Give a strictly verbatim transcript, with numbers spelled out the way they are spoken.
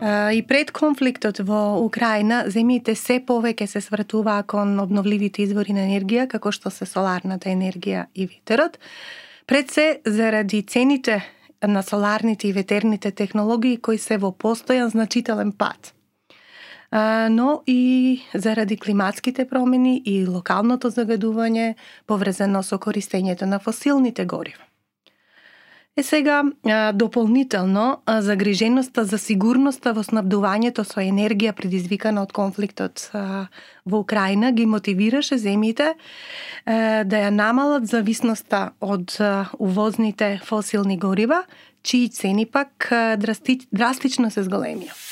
И пред конфликтот во Украина, земјите се повеќе се свртуваа кон обновливите извори на енергија, како што се соларната енергија и ветерот. Пред се заради цените на соларните и ветерните технологии кои се во постојан значителен пат. Но и заради климатските промени и локалното загадување поврзано со користењето на фосилните горива. Е сега, дополнително, загриженоста за сигурноста во снабдувањето со енергија предизвикана од конфликтот во Украина ги мотивираше земјите да ја намалат зависноста од увозните фосилни горива, чии цени пак драстично се зголемија.